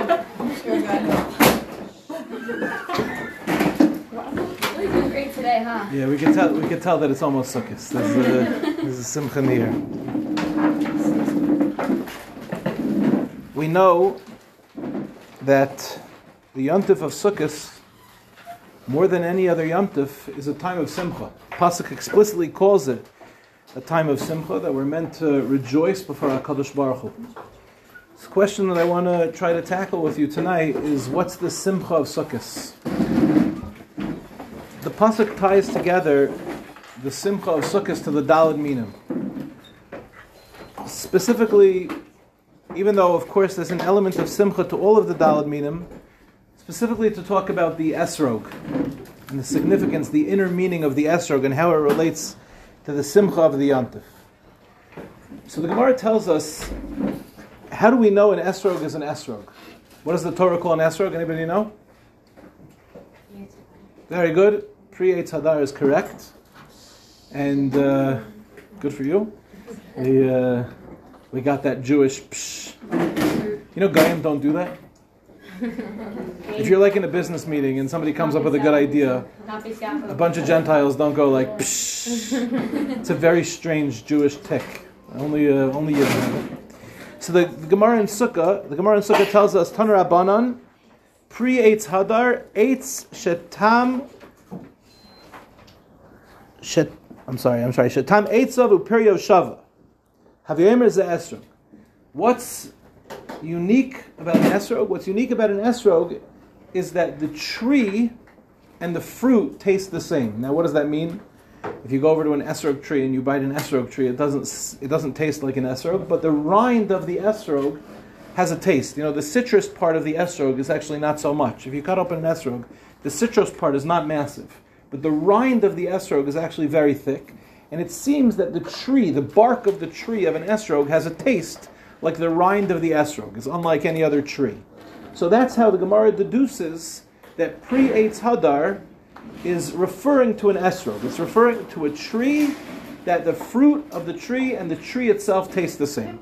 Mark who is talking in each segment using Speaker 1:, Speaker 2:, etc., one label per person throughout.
Speaker 1: We're doing great today, huh?
Speaker 2: Yeah, we can tell that it's almost Sukkot. There's a simcha in the air. We know that the Yom Tov of Sukkot, more than any other Yom Tov, is a time of simcha. Pasuk explicitly calls it a time of simcha, that we're meant to rejoice before HaKadosh Baruch Hu. This question that I want to try to tackle with you tonight is, what's the simcha of Sukkot? The pasuk ties together the simcha of Sukkot to the Daled Minim. Specifically, even though of course there's an element of simcha to all of the Daled Minim, specifically to talk about the esrog and the significance, the inner meaning of the esrog and how it relates to the simcha of the Yom Tov. So the Gemara tells us, how do we know an esrog is an esrog? What does the Torah call an esrog? Anybody know? Very good. Pre-Eitz Hadar is correct. And good for you. We got that Jewish psh. You know, Goyim don't do that. If you're like in a business meeting and somebody comes up with a good idea, a bunch of Gentiles don't go like psh. It's a very strange Jewish tick. Only you have it. So the Gemara in Sukkah tells us, Tana Rabbanan, pre-Eitz Hadar, Eitz Shetam Eitzav Uperio Shava. Havyemer Ze Esrog. What's unique about an esrog? What's unique about an esrog is that the tree and the fruit taste the same. Now, what does that mean? If you go over to an esrog tree and you bite an esrog tree, it doesn't taste like an esrog, but the rind of the esrog has a taste. You know, the citrus part of the esrog is actually not so much. If you cut open an esrog, the citrus part is not massive, but the rind of the esrog is actually very thick, and it seems that the bark of the tree of an esrog has a taste like the rind of the esrog. It's unlike any other tree. So that's how the Gemara deduces that pre-Eitz Hadar is referring to an esrog. It's referring to a tree that the fruit of the tree and the tree itself taste the same.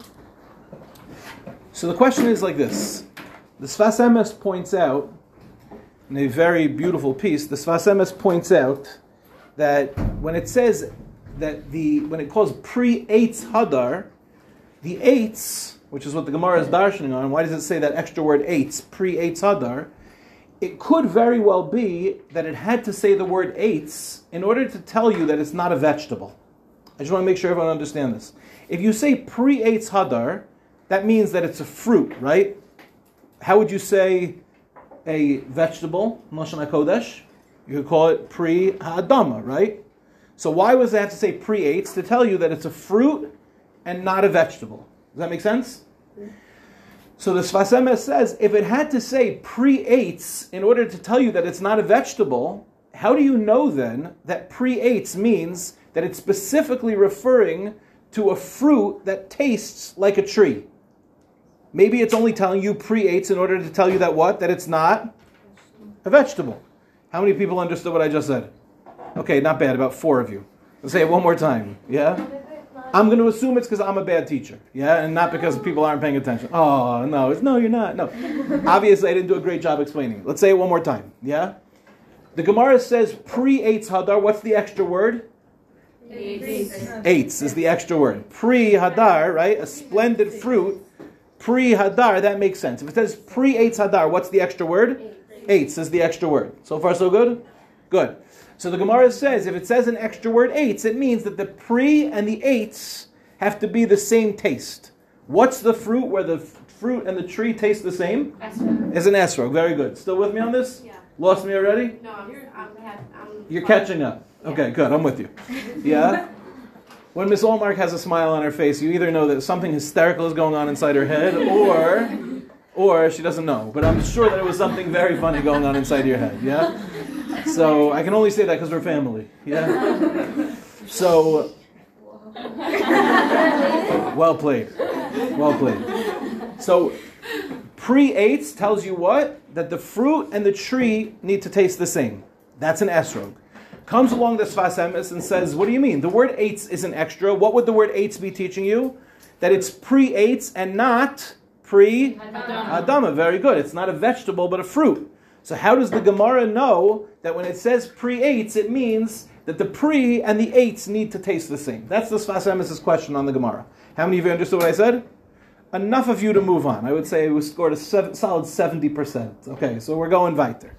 Speaker 2: So the question is like this. The Sfas Emes points out, in a very beautiful piece, the Sfas Emes points out that when it says that when it calls pre-Eitz Hadar, the eitz, which is what the Gemara is darshaning on, why does it say that extra word eitz, pre-Eitz Hadar? It could very well be that it had to say the word eitz in order to tell you that it's not a vegetable. I just want to make sure everyone understands this. If you say pre-Eitz Hadar, that means that it's a fruit, right? How would you say a vegetable, Lashon HaKodesh? You could call it pre-Ha'adama, right? So why was it have to say pre-Eitz? To tell you that it's a fruit and not a vegetable. Does that make sense? So the Sfas Emes says, if it had to say pre-Eitz in order to tell you that it's not a vegetable, how do you know then that pre-Eitz means that it's specifically referring to a fruit that tastes like a tree? Maybe it's only telling you pre-Eitz in order to tell you that what? That it's not a vegetable. How many people understood what I just said? Okay, not bad, about 4 of you. Let's say it one more time, yeah? I'm going to assume it's because I'm a bad teacher, yeah, and not because people aren't paying attention. Oh, no, you're not. No, obviously I didn't do a great job explaining. Let's say it one more time, yeah. The Gemara says pre-Eitz Hadar. What's the extra word? Eitz is the extra word. Pre-Hadar, right? A splendid fruit. Pre-Hadar. That makes sense. If it says pre-Eitz Hadar, what's the extra word? Eitz is the extra word. So far, so good. Good. So the Gemara says, if it says an extra word eitz, it means that the pre and the eitz have to be the same taste. What's the fruit where the fruit and the tree taste the same? Esrog. Is an esrog. Very good. Still with me on this? Yeah. Lost me already?
Speaker 1: No,
Speaker 2: You're catching up. Okay, good. I'm with you. Yeah? When Miss Allmark has a smile on her face, you either know that something hysterical is going on inside her head, or she doesn't know. But I'm sure that it was something very funny going on inside your head. Yeah? So I can only say that because we're family. Yeah. So, well played. So, pre-Eitz tells you what? That the fruit and the tree need to taste the same. That's an esrog. Comes along the Sfas Emes and says, what do you mean? The word eitz is an extra. What would the word eitz be teaching you? That it's pre-Eitz and not pre
Speaker 1: Adama.
Speaker 2: Adama. Very good. It's not a vegetable, but a fruit. So how does the Gemara know that when it says pre-eitz, it means that the pre and the eitz need to taste the same? That's the Sfas Emes's question on the Gemara. How many of you understood what I said? Enough of you to move on. I would say we scored a solid 70%. Okay, so we're going weiter.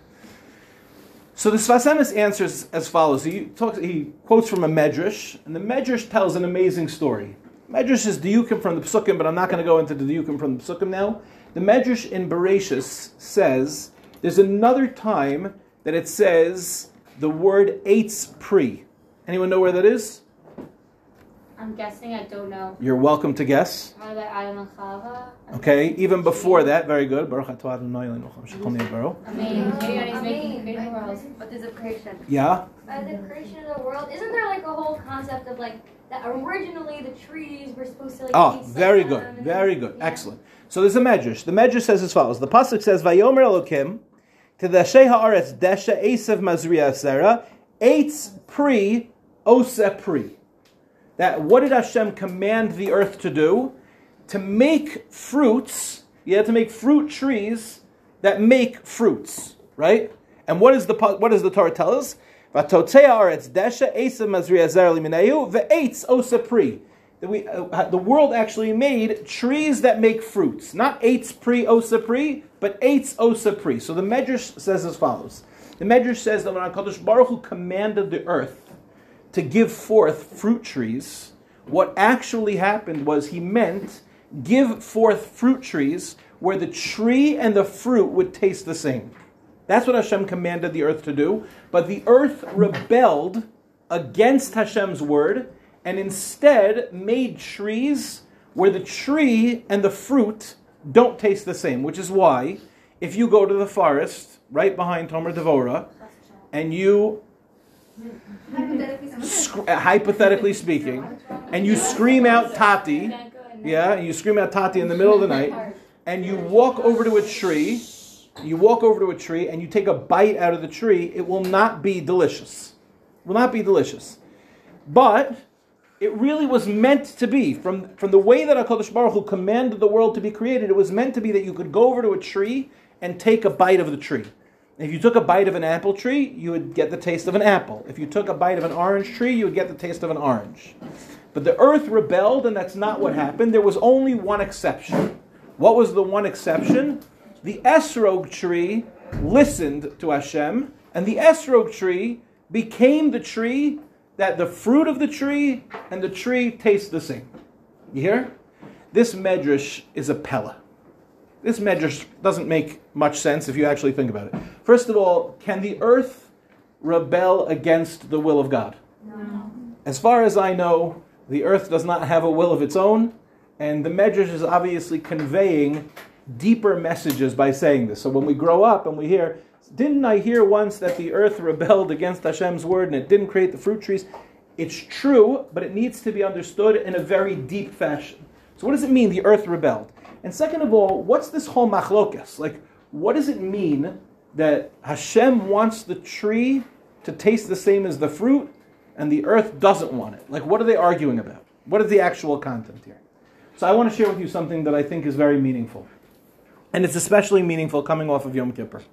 Speaker 2: So the Sfas Emes answers as follows. He quotes from a Medrash, and the Medrash tells an amazing story. Medrash is diukim from the Psukim, but I'm not going to go into the diukim from the Psukim now. The Medrash in Bereshis says there's another time that it says the word eitz pri. Anyone know where that is?
Speaker 1: I'm guessing, I don't know.
Speaker 2: You're welcome to guess.
Speaker 1: How about Adam and Chava?
Speaker 2: Okay, even before that, very good. Baruch atah Adonai Eloheinu melech haolam.
Speaker 1: I mean, he's making creating worlds.
Speaker 3: But there's a creation.
Speaker 2: Yeah?
Speaker 3: The creation of the world, isn't there like a whole concept of like that originally the trees were supposed to like taste
Speaker 2: very
Speaker 3: like
Speaker 2: good,
Speaker 3: them and
Speaker 2: very
Speaker 3: then-
Speaker 2: good,
Speaker 3: yeah.
Speaker 2: excellent. So there's a Medrash. The Medrash says as follows. The pasuk says, "Vayomer Elokim to the Shei haaretz desha esav mazriya asera eitz pri ose pri." That what did Hashem command the earth to do? To make fruits. You had to make fruit trees that make fruits, right? And what does the Torah tell us? Vatotzei haaretz desha esav mazriya asera limineu ve'eitz ose pri. The world actually made trees that make fruits. Not eitz pri osa pri, but eitz osa pri. So the Medrash says as follows. The Medrash says that when HaKadosh Baruch Hu commanded the earth to give forth fruit trees, what actually happened was he meant give forth fruit trees where the tree and the fruit would taste the same. That's what Hashem commanded the earth to do. But the earth rebelled against Hashem's word and instead made trees where the tree and the fruit don't taste the same, which is why if you go to the forest right behind Tomer Devora and you, hypothetically speaking, and you scream out Tati, you scream out Tati in the middle of the night, and you walk over to a tree, and you take a bite out of the tree, it will not be delicious. It will not be delicious. But it really was meant to be, from the way that HaKadosh Baruch Hu commanded the world to be created, it was meant to be that you could go over to a tree and take a bite of the tree. If you took a bite of an apple tree, you would get the taste of an apple. If you took a bite of an orange tree, you would get the taste of an orange. But the earth rebelled, and that's not what happened. There was only one exception. What was the one exception? The esrog tree listened to Hashem, and the esrog tree became the tree that the fruit of the tree and the tree taste the same. You hear? This Medrash is a Pella. This Medrash doesn't make much sense if you actually think about it. First of all, can the earth rebel against the will of God?
Speaker 3: No.
Speaker 2: As far as I know, the earth does not have a will of its own, and the Medrash is obviously conveying deeper messages by saying this. So when we grow up and we hear, didn't I hear once that the earth rebelled against Hashem's word and it didn't create the fruit trees? It's true, but it needs to be understood in a very deep fashion. So what does it mean the earth rebelled? And second of all, what's this whole machlokas? Like, what does it mean that Hashem wants the tree to taste the same as the fruit and the earth doesn't want it? Like, what are they arguing about? What is the actual content here? So I want to share with you something that I think is very meaningful. And it's especially meaningful coming off of Yom Kippur.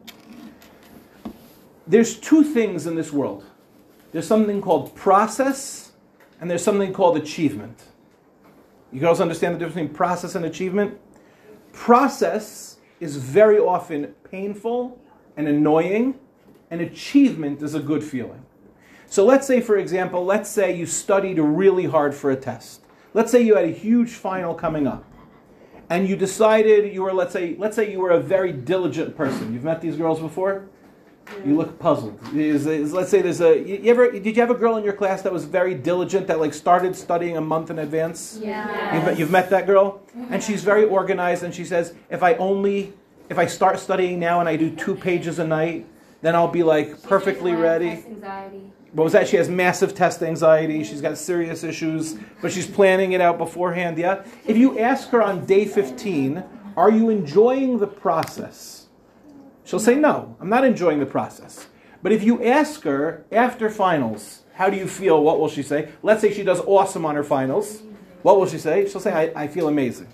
Speaker 2: There's two things in this world. There's something called process, and there's something called achievement. You can also understand the difference between process and achievement. Process is very often painful and annoying, and achievement is a good feeling. So let's say, for example, you studied really hard for a test. Let's say you had a huge final coming up, and you decided you were, let's say you were a very diligent person. You've met these girls before? You look puzzled. Let's say did you have a girl in your class that was very diligent, that like started studying a month in advance?
Speaker 1: Yeah.
Speaker 2: You've met that girl? And she's very organized, and she says, if I start studying now and I do 2 pages a night, then I'll be like perfectly ready.
Speaker 1: Test anxiety.
Speaker 2: What was that? She has massive test anxiety. She's got serious issues, but she's planning it out beforehand. Yeah. If you ask her on day 15, are you enjoying the process? She'll say, no, I'm not enjoying the process. But if you ask her after finals, how do you feel? What will she say? Let's say she does awesome on her finals. What will she say? She'll say, I feel amazing.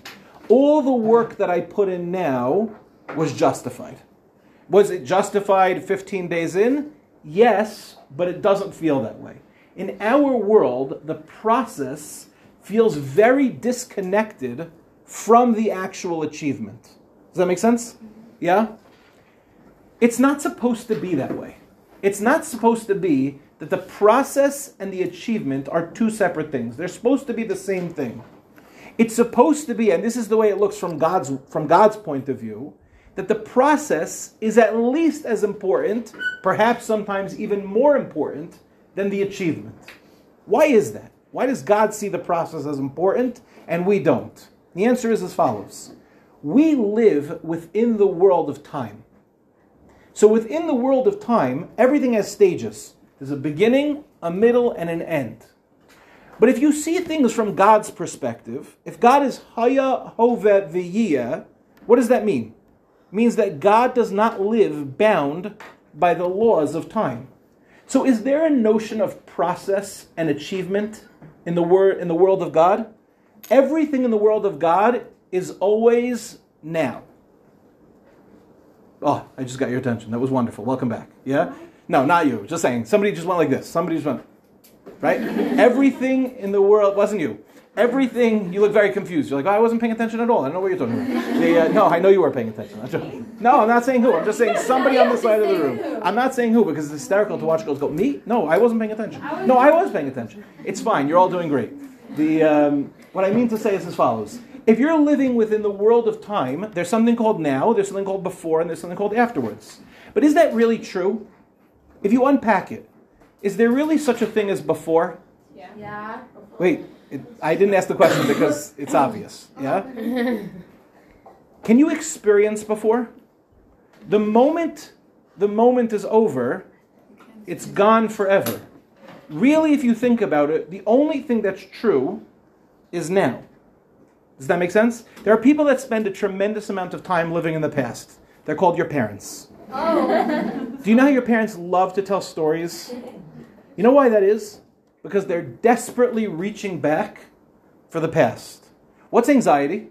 Speaker 2: all the work that I put in now was justified. Was it justified 15 days in? Yes, but it doesn't feel that way. In our world, the process feels very disconnected from the actual achievement. Does that make sense? Yeah? It's not supposed to be that way. It's not supposed to be that the process and the achievement are two separate things. They're supposed to be the same thing. It's supposed to be, and this is the way it looks from God's point of view, that the process is at least as important, perhaps sometimes even more important, than the achievement. Why is that? Why does God see the process as important and we don't? The answer is as follows. We live within the world of time. So within the world of time, everything has stages. There's a beginning, a middle, and an end. But if you see things from God's perspective, if God is Haya, Hove, V'yiyah, what does that mean? It means that God does not live bound by the laws of time. So is there a notion of process and achievement in the world of God? Everything in the world of God is always now. Oh, I just got your attention. That was wonderful. Welcome back. Yeah? No, not you. Just saying. Somebody just went like this. Somebody just went, right? Everything in the world, wasn't you. Everything, you look very confused. You're like, oh, I wasn't paying attention at all. I don't know what you're talking about. No, I know you were paying attention. No, I'm not saying who. I'm just saying somebody on the side of the room. I'm not saying who because it's hysterical to watch girls go, me? No, I wasn't paying attention. No, I was paying attention. It's fine. You're all doing great. What I mean to say is as follows. If you're living within the world of time, there's something called now, there's something called before, and there's something called afterwards. But is that really true? If you unpack it, is there really such a thing as before?
Speaker 3: Yeah.
Speaker 2: Wait, I didn't ask the question because it's obvious. Yeah? Can you experience before? The moment is over, it's gone forever. Really, if you think about it, the only thing that's true is now. Does that make sense? There are people that spend a tremendous amount of time living in the past. They're called your parents.
Speaker 3: Oh.
Speaker 2: Do you know how your parents love to tell stories? You know why that is? Because they're desperately reaching back for the past. What's anxiety?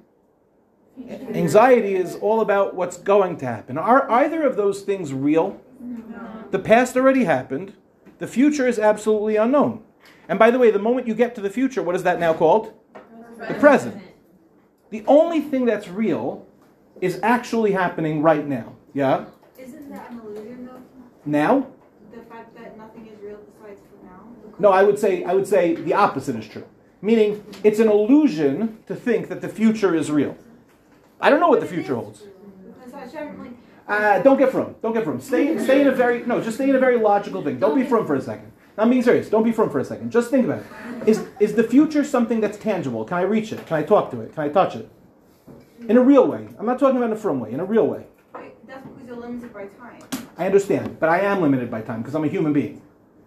Speaker 2: Anxiety is all about what's going to happen. Are either of those things real? No. The past already happened. The future is absolutely unknown. And by the way, the moment you get to the future, what is that now called? The present. The only thing that's real is actually happening right now. Yeah?
Speaker 4: Isn't that an illusion though?
Speaker 2: Now?
Speaker 4: The fact that nothing is real besides for now?
Speaker 2: No, I would say the opposite is true. Meaning, it's an illusion to think that the future is real. I don't know what the future holds. Don't get from. Stay in a very logical thing. Don't be from for a second. I'm being serious. Don't be from for a second. Just think about it. Is the future something that's tangible? Can I reach it? Can I talk to it? Can I touch it? In a real way. I'm not talking about in a from way. In a real way.
Speaker 4: That's because you're limited by time.
Speaker 2: I understand, but I am limited by time because I'm a human being.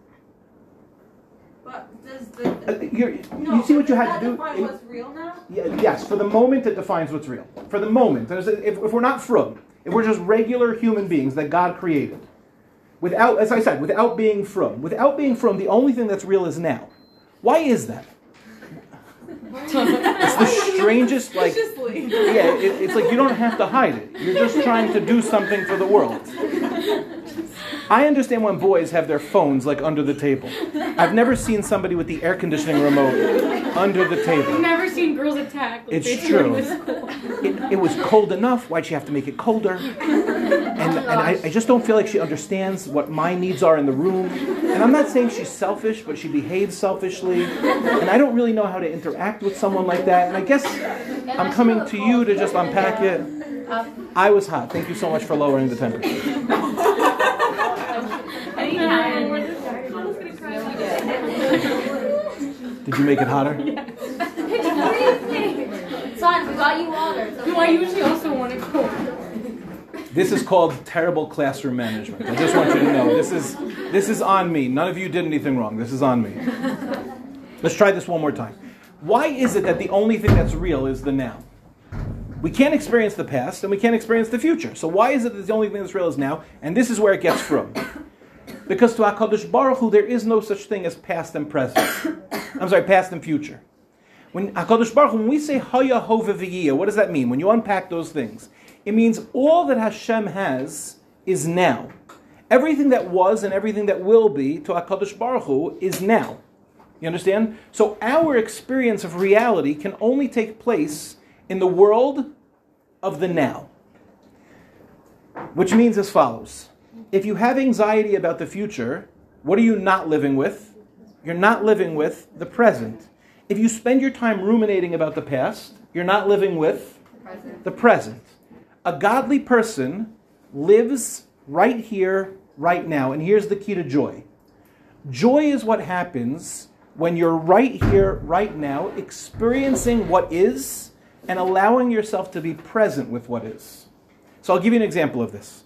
Speaker 4: But does the
Speaker 2: you see what you had to do?
Speaker 4: define what's real now?
Speaker 2: Yes, for the moment it defines what's real. For the moment, if we're not from, if we're just regular human beings that God created, without, as I said, without being from, the only thing that's real is now. Why is that? It's the strangest, like, it's like you don't have to hide it. You're just trying to do something for the world. I understand when boys have their phones like under the table. I've never seen somebody with the air conditioning remote under the table.
Speaker 1: I've never seen girls attack. Like
Speaker 2: it's true. It was cold enough. Why'd she have to make it colder? And I just don't feel like she understands what my needs are in the room. And I'm not saying she's selfish, but she behaves selfishly. And I don't really know how to interact with someone like that. And I guess I'm coming to you to just unpack it. I was hot. Thank you so much for lowering the temperature. Did you make it hotter?
Speaker 3: Son, we got you water.
Speaker 1: No, I usually also want to cold.
Speaker 2: This is called terrible classroom management. I just want you to know this is on me. None of you did anything wrong. This is on me. Let's try this one more time. Why is it that the only thing that's real is the now? We can't experience the past and we can't experience the future. So why is it that the only thing that's real is now? And this is where it gets from. Because to HaKadosh Baruch Hu, there is no such thing as past and present. Past and future. When HaKadosh Baruch Hu, when we say Haya Hove V'yiyah, what does that mean? When you unpack those things, it means all that Hashem has is now. Everything that was and everything that will be to HaKadosh Baruch Hu is now. You understand? So our experience of reality can only take place in the world of the now. Which means as follows. If you have anxiety about the future, what are you not living with? You're not living with the present. If you spend your time ruminating about the past, you're not living with the present. A godly person lives right here, right now. And here's the key to joy. Joy is what happens when you're right here, right now, experiencing what is and allowing yourself to be present with what is. So I'll give you an example of this.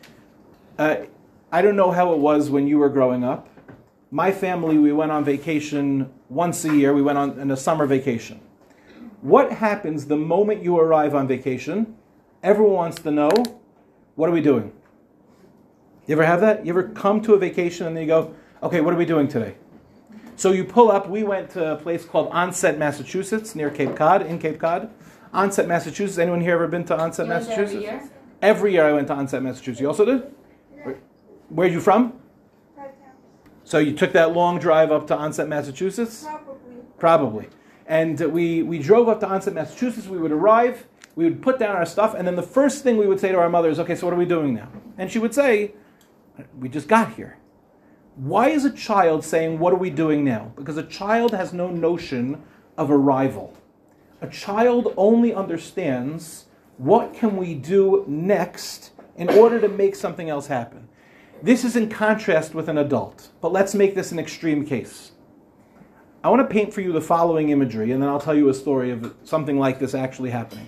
Speaker 2: I don't know how it was when you were growing up. My family, we went on vacation once a year. We went on a summer vacation. What happens the moment you arrive on vacation? Everyone wants to know, what are we doing? You ever have that? You ever come to a vacation and then you go, okay, what are we doing today? So you pull up. We went to a place called Onset, Massachusetts, near Cape Cod, in Cape Cod. Onset, Massachusetts. Anyone here ever been to Onset, Massachusetts?
Speaker 1: Every year?
Speaker 2: Every year I went to Onset, Massachusetts. You also did? Where are you from? So you took that long drive up to Onset, Massachusetts? Probably. And we drove up to Onset, Massachusetts. We would arrive. We would put down our stuff. And then the first thing we would say to our mother is, okay, so what are we doing now? And she would say, we just got here. Why is a child saying, what are we doing now? Because a child has no notion of arrival. A child only understands what can we do next in order to make something else happen. This is in contrast with an adult, but let's make this an extreme case. I want to paint for you the following imagery, and then I'll tell you a story of something like this actually happening.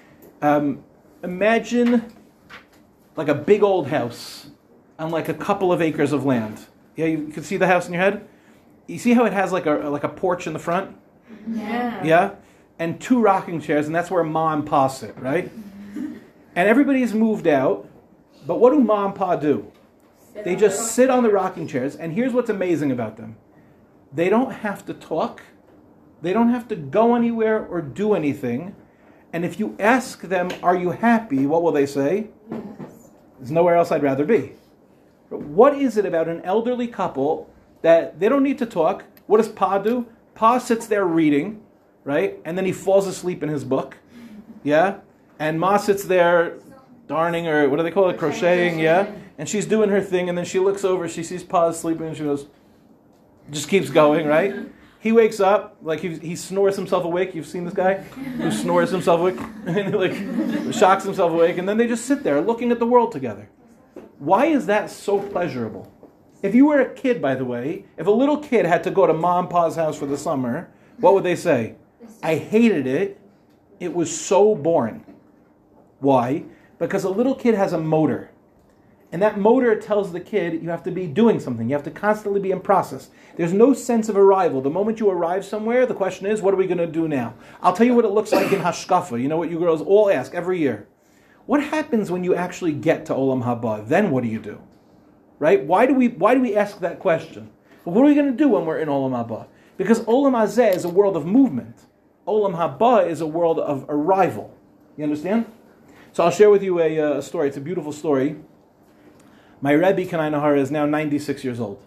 Speaker 2: Imagine like a big old house on like a couple of acres of land. Yeah, you can see the house in your head? You see how it has like a porch in the front?
Speaker 1: Yeah.
Speaker 2: Yeah? And 2 rocking chairs, and that's where Ma and Pa sit, right? And everybody's moved out, but what do Ma and Pa do? They just sit on the rocking chairs, and here's what's amazing about them. They don't have to talk. They don't have to go anywhere or do anything. And if you ask them, are you happy? What will they say?
Speaker 1: Yes.
Speaker 2: There's nowhere else I'd rather be. But what is it about an elderly couple that they don't need to talk? What does Pa do? Pa sits there reading, right? And then he falls asleep in his book. Yeah? And Ma sits there darning, or what do they call it? Crocheting, yeah? And she's doing her thing, and then she looks over, she sees Pa sleeping, and she goes, just keeps going, right? He wakes up, like he snores himself awake. You've seen this guy who snores himself awake? And he like shocks himself awake, and then they just sit there looking at the world together. Why is that so pleasurable? If you were a kid, by the way, if a little kid had to go to Ma and Pa's house for the summer, what would they say? I hated it. It was so boring. Why? Because a little kid has a motor. And that motor tells the kid you have to be doing something. You have to constantly be in process. There's no sense of arrival. The moment you arrive somewhere, the question is, what are we going to do now? I'll tell you what it looks like in Hashkafa. You know what you girls all ask every year? What happens when you actually get to Olam Haba? Then what do you do? Right? Why do we ask that question? Well, what are we going to do when we're in Olam Haba? Because Olam Hazeh is a world of movement. Olam Haba is a world of arrival. You understand? So I'll share with you a story. It's a beautiful story. My Rebbe, Kanai Nahara, is now 96 years old.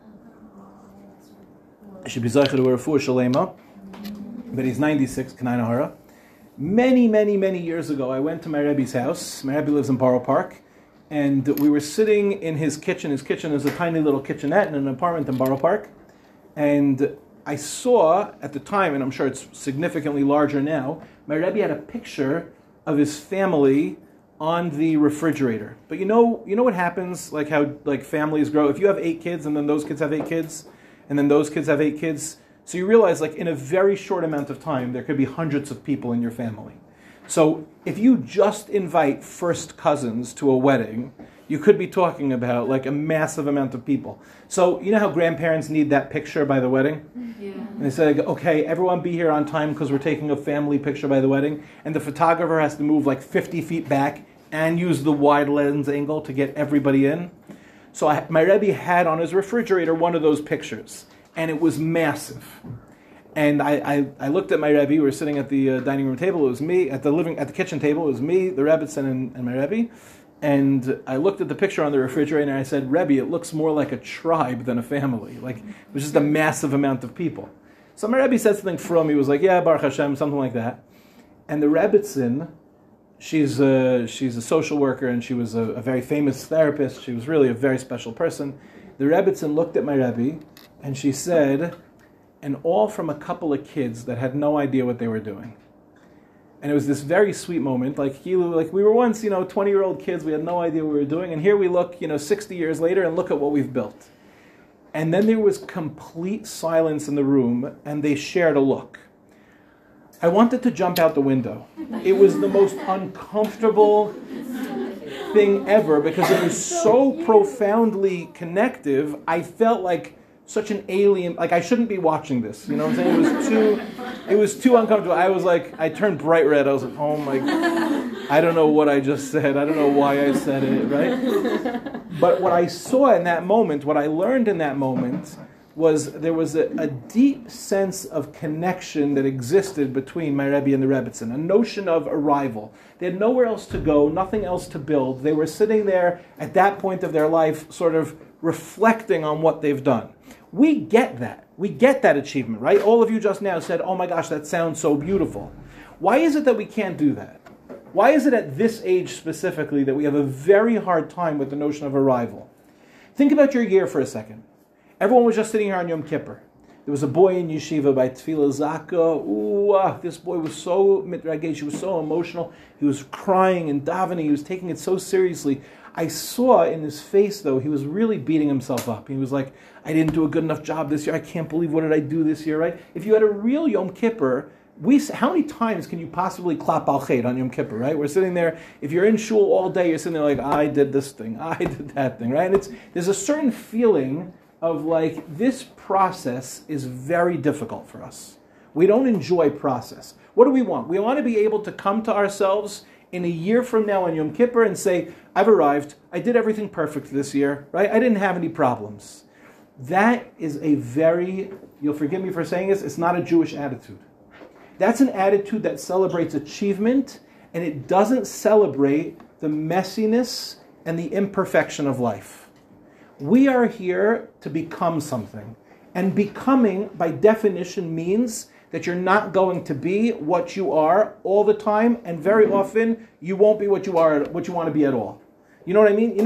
Speaker 2: I should be zeicher to a refuah shalema, but he's 96, Kanai Nahara. Many, many, many years ago, I went to my Rebbe's house. My Rebbe lives in Borough Park. And we were sitting in his kitchen. His kitchen is a tiny little kitchenette in an apartment in Borough Park. And I saw, at the time, and I'm sure it's significantly larger now, my Rebbe had a picture of his family on the refrigerator. But you know what happens, like how like families grow? If you have 8 kids, and then those kids have 8 kids, and then those kids have 8 kids, so you realize like in a very short amount of time, there could be hundreds of people in your family. So if you just invite first cousins to a wedding, you could be talking about like a massive amount of people. So you know how grandparents need that picture by the wedding?
Speaker 1: Yeah.
Speaker 2: And they say, okay, everyone be here on time because we're taking a family picture by the wedding. And the photographer has to move like 50 feet back and use the wide lens angle to get everybody in. So my Rebbe had on his refrigerator one of those pictures. And it was massive. And I looked at my Rebbe. We were sitting at the dining room table. It was me at the kitchen table. It was me, the Rebbetzin, and my Rebbe. And I looked at the picture on the refrigerator and I said, Rebbe, it looks more like a tribe than a family. Like, it was just a massive amount of people. So my Rebbe said something from, he was like, yeah, Baruch Hashem, something like that. And the Rebbetzin, she's a social worker and she was a very famous therapist. She was really a very special person. The Rebbetzin looked at my Rebbe and she said, and all from a couple of kids that had no idea what they were doing. And it was this very sweet moment, like we were once, 20-year-old kids, we had no idea what we were doing, and here we look, 60 years later, and look at what we've built. And then there was complete silence in the room, and they shared a look. I wanted to jump out the window. It was the most uncomfortable thing ever, because it was so profoundly connective, I felt like such an alien, like I shouldn't be watching this, you know what I'm saying? It was too uncomfortable. I was like, I turned bright red. I was like, oh my, I don't know what I just said. I don't know why I said it, right? But what I saw in that moment, what I learned in that moment, was there was a deep sense of connection that existed between my Rebbe and the Rebbetzin, a notion of arrival. They had nowhere else to go, nothing else to build. They were sitting there at that point of their life, sort of reflecting on what they've done. We get that. We get that achievement, right? All of you just now said, oh my gosh, that sounds so beautiful. Why is it that we can't do that? Why is it at this age specifically that we have a very hard time with the notion of arrival? Think about your year for a second. Everyone was just sitting here on Yom Kippur. There was a boy in yeshiva by Tefillah Zaka. This boy was so mitragesh, he was so emotional. He was crying and davening. He was taking it so seriously. I saw in his face, though, he was really beating himself up. He was like, I didn't do a good enough job this year. I can't believe, what did I do this year, right? If you had a real Yom Kippur, how many times can you possibly klap al chet on Yom Kippur, right? We're sitting there, if you're in shul all day, you're sitting there like, I did this thing, I did that thing, right? And there's a certain feeling of like, this process is very difficult for us. We don't enjoy process. What do we want? We want to be able to come to ourselves in a year from now on Yom Kippur and say, I've arrived, I did everything perfect this year, right? I didn't have any problems. That is a very, you'll forgive me for saying this, it's not a Jewish attitude. That's an attitude that celebrates achievement, and it doesn't celebrate the messiness and the imperfection of life. We are here to become something. And becoming, by definition, means that you're not going to be what you are all the time, and very often you won't be what you want to be at all. You know what I mean?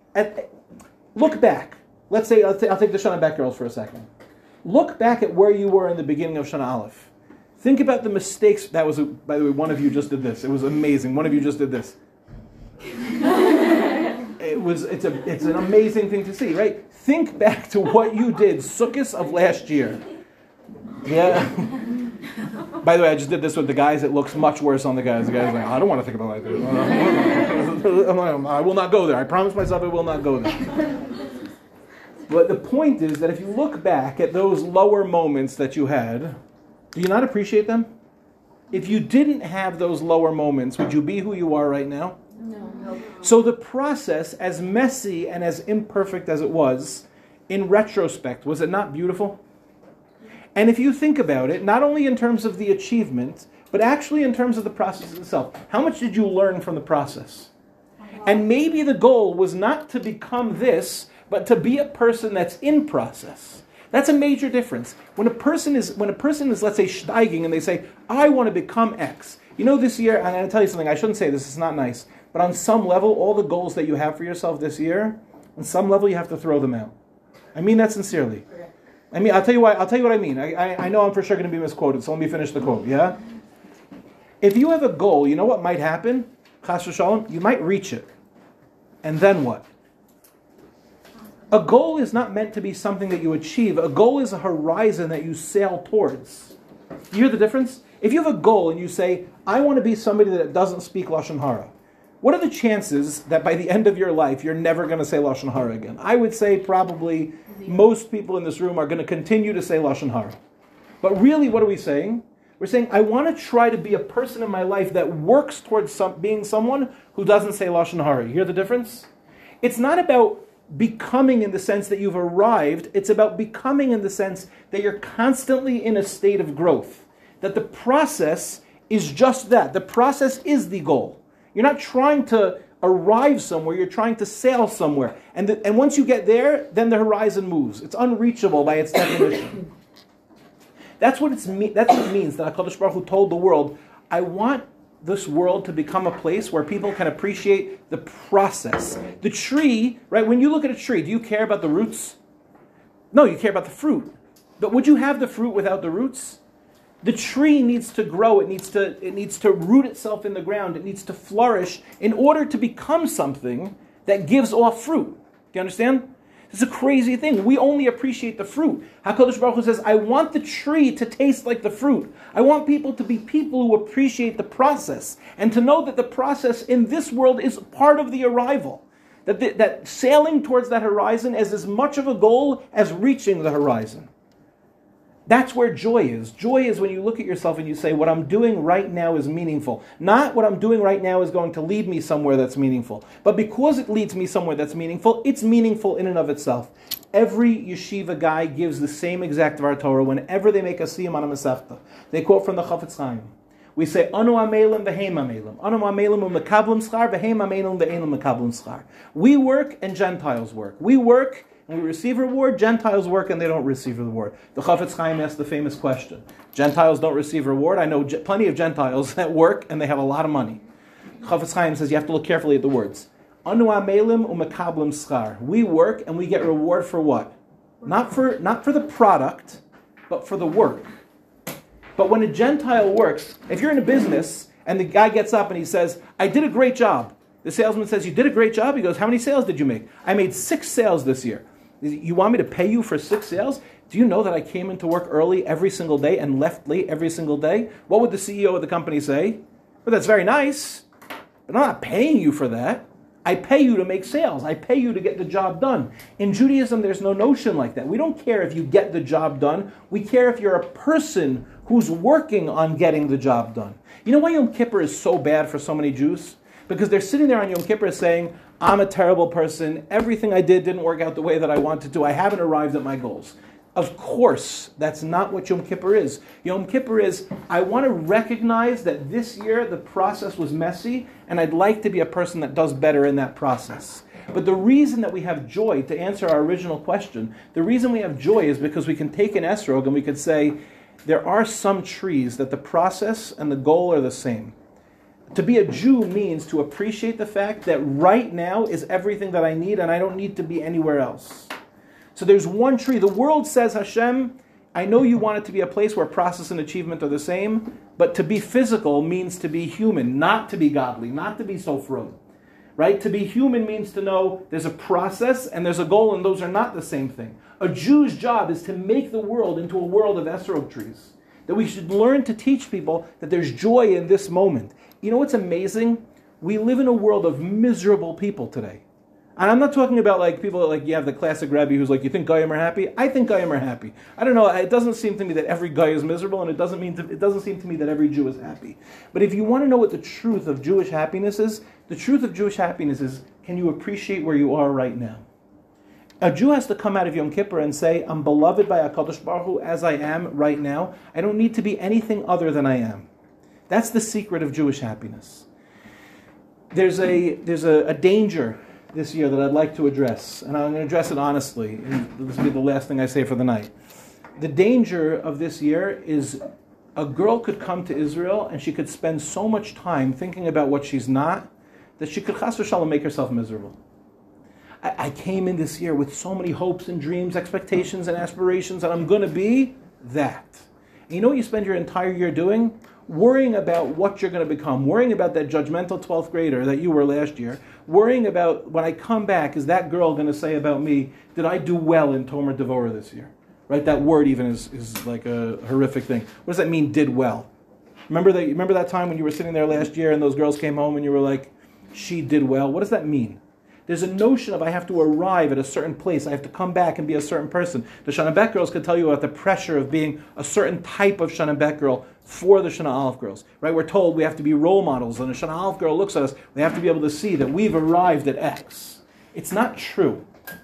Speaker 2: Look back. Let's say, I'll take the Shana Back girls for a second. Look back at where you were in the beginning of Shana Aleph. Think about the mistakes. That was, by the way, one of you just did this. It was amazing. One of you just did this. It's an amazing thing to see, right? Think back to what you did, Sukkot of last year. Yeah. By the way, I just did this with the guys. It looks much worse on the guys. The guys are like, I don't want to think about it like this. I will not go there. I promise myself I will not go there. But the point is that if you look back at those lower moments that you had, do you not appreciate them? If you didn't have those lower moments, would you be who you are right now?
Speaker 1: No.
Speaker 2: So the process, as messy and as imperfect as it was, in retrospect, was it not beautiful? And if you think about it, not only in terms of the achievement, but actually in terms of the process itself, how much did you learn from the process? And maybe the goal was not to become this, but to be a person that's in process. That's a major difference. When a person is, let's say, steiging, and they say, I want to become X. You know, this year, I'm going to tell you something, I shouldn't say this, it's not nice, but on some level, all the goals that you have for yourself this year, on some level, you have to throw them out. I mean that sincerely. I mean, I'll tell you what I mean. I know I'm for sure going to be misquoted, so let me finish the quote, yeah? If you have a goal, you know what might happen? Chas v'shalom, you might reach it. And then what? A goal is not meant to be something that you achieve. A goal is a horizon that you sail towards. You hear the difference? If you have a goal and you say, I want to be somebody that doesn't speak Lashon Hara, what are the chances that by the end of your life you're never going to say Lashon Hara again? I would say probably most people in this room are going to continue to say Lashon Hara. But really, what are we saying? We're saying, I want to try to be a person in my life that works towards being someone who doesn't say Lashon Hara. You hear the difference? It's not about becoming in the sense that you've arrived. It's about becoming in the sense that you're constantly in a state of growth. That the process is just that. The process is the goal. You're not trying to arrive somewhere, you're trying to sail somewhere. And once you get there, then the horizon moves. It's unreachable by its definition. That's what it means that HaKadosh Baruch Hu told the world, I want this world to become a place where people can appreciate the process. The tree, right, when you look at a tree, do you care about the roots? No, you care about the fruit. But would you have the fruit without the roots? The tree needs to grow, it needs to root itself in the ground, it needs to flourish in order to become something that gives off fruit. Do you understand? It's a crazy thing. We only appreciate the fruit. HaKadosh Baruch Hu says, I want the tree to taste like the fruit. I want people to be people who appreciate the process and to know that the process in this world is part of the arrival. That sailing towards that horizon is as much of a goal as reaching the horizon. That's where joy is. Joy is when you look at yourself and you say, what I'm doing right now is meaningful. Not what I'm doing right now is going to lead me somewhere that's meaningful. But because it leads me somewhere that's meaningful, it's meaningful in and of itself. Every yeshiva guy gives the same exact Dvar Torah whenever they make a siyum on a Masechta. They quote from the Chafetz Chaim. We say, Anu amelim v'heim amelim. Anu amelim u'mekablim schar v'heim amelim v'einam mekablim schar. We work and Gentiles work. We work and we receive reward, Gentiles work and they don't receive reward. The Chafetz Chaim asked the famous question. Gentiles don't receive reward. I know plenty of Gentiles that work and they have a lot of money. Chafetz Chaim says you have to look carefully at the words. Anu amelim u'mekablim schar. We work and we get reward for what? Not for the product, but for the work. But when a Gentile works, if you're in a business and the guy gets up and he says, I did a great job. The salesman says, you did a great job? He goes, how many sales did you make? I made 6 sales this year. You want me to pay you for 6 sales? Do you know that I came into work early every single day and left late every single day? What would the CEO of the company say? Well, that's very nice, but I'm not paying you for that. I pay you to make sales. I pay you to get the job done. In Judaism, there's no notion like that. We don't care if you get the job done. We care if you're a person who's working on getting the job done. You know why Yom Kippur is so bad for so many Jews? Because they're sitting there on Yom Kippur saying, I'm a terrible person. Everything I did didn't work out the way that I wanted to. I haven't arrived at my goals. Of course, that's not what Yom Kippur is. Yom Kippur is, I want to recognize that this year the process was messy, and I'd like to be a person that does better in that process. But the reason that we have joy, to answer our original question, the reason we have joy is because we can take an esrog and we could say, there are some trees that the process and the goal are the same. To be a Jew means to appreciate the fact that right now is everything that I need and I don't need to be anywhere else. So there's one tree. The world says, Hashem, I know you want it to be a place where process and achievement are the same, but to be physical means to be human, not to be godly, not to be so from. Right? To be human means to know there's a process and there's a goal, and those are not the same thing. A Jew's job is to make the world into a world of esrog trees. That we should learn to teach people that there's joy in this moment. You know what's amazing? We live in a world of miserable people today. And I'm not talking about like people like you have the classic Rebbe who's like, you think Goyim are happy? I think Goyim are happy. I don't know, it doesn't seem to me that every guy is miserable, and it doesn't seem to me that every Jew is happy. But if you want to know what the truth of Jewish happiness is, the truth of Jewish happiness is, can you appreciate where you are right now? A Jew has to come out of Yom Kippur and say, I'm beloved by HaKadosh Baruch Hu as I am right now. I don't need to be anything other than I am. That's the secret of Jewish happiness. There's a danger this year that I'd like to address, and I'm going to address it honestly, and this will be the last thing I say for the night. The danger of this year is a girl could come to Israel and she could spend so much time thinking about what she's not, that she could chas v'shalom make herself miserable. I came in this year with so many hopes and dreams, expectations and aspirations, and I'm going to be that. And you know what you spend your entire year doing? Worrying about what you're going to become, worrying about that judgmental 12th grader that you were last year, worrying about when I come back, is that girl going to say about me, did I do well in Tomer Devorah this year? Right? That word even is like a horrific thing. What does that mean, did well? Remember that time when you were sitting there last year and those girls came home and you were like, she did well? What does that mean? There's a notion of I have to arrive at a certain place. I have to come back and be a certain person. The Shana Bet girls could tell you about the pressure of being a certain type of Shana Bet girl for the Shana Aleph girls. Right? We're told we have to be role models. And a Shana Aleph girl looks at us, they have to be able to see that we've arrived at X. It's not true.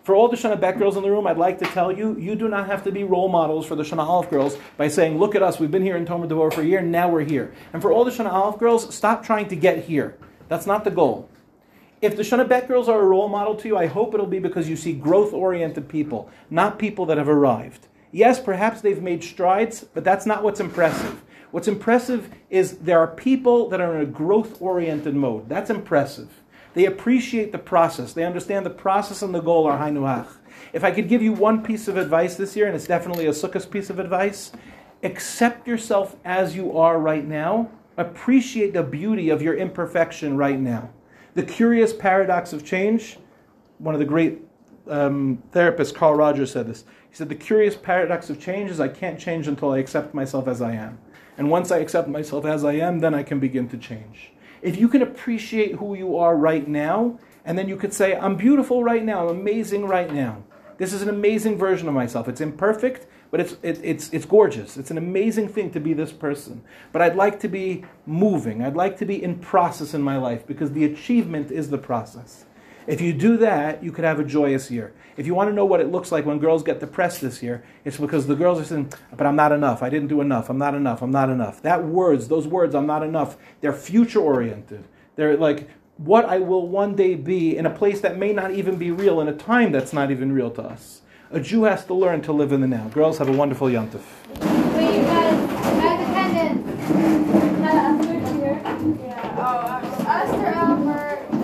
Speaker 2: For all the Shana Bet girls in the room, I'd like to tell you, you do not have to be role models for the Shana Aleph girls by saying, look at us, we've been here in Tomer Devorah for a year, now we're here. And for all the Shana Aleph girls, stop trying to get here. That's not the goal. If the Shana Bet girls are a role model to you, I hope it'll be because you see growth-oriented people, not people that have arrived. Yes, perhaps they've made strides, but that's not what's impressive. What's impressive is there are people that are in a growth-oriented mode. That's impressive. They appreciate the process. They understand the process and the goal are hainuach. If I could give you one piece of advice this year, and it's definitely a Sukkot piece of advice, accept yourself as you are right now. Appreciate the beauty of your imperfection right now. The curious paradox of change, one of the great therapists, Carl Rogers, said this. He said, the curious paradox of change is I can't change until I accept myself as I am. And once I accept myself as I am, then I can begin to change. If you can appreciate who you are right now, and then you could say, I'm beautiful right now, I'm amazing right now. This is an amazing version of myself. It's imperfect, but it's gorgeous. It's an amazing thing to be this person. But I'd like to be moving. I'd like to be in process in my life because the achievement is the process. If you do that, you could have a joyous year. If you want to know what it looks like when girls get depressed this year, it's because the girls are saying, but I'm not enough. I didn't do enough. I'm not enough. I'm not enough. Those words, I'm not enough, they're future-oriented. They're like what I will one day be in a place that may not even be real, in a time that's not even real to us. A Jew has to learn to live in the now. Girls, have a wonderful Yom Tov.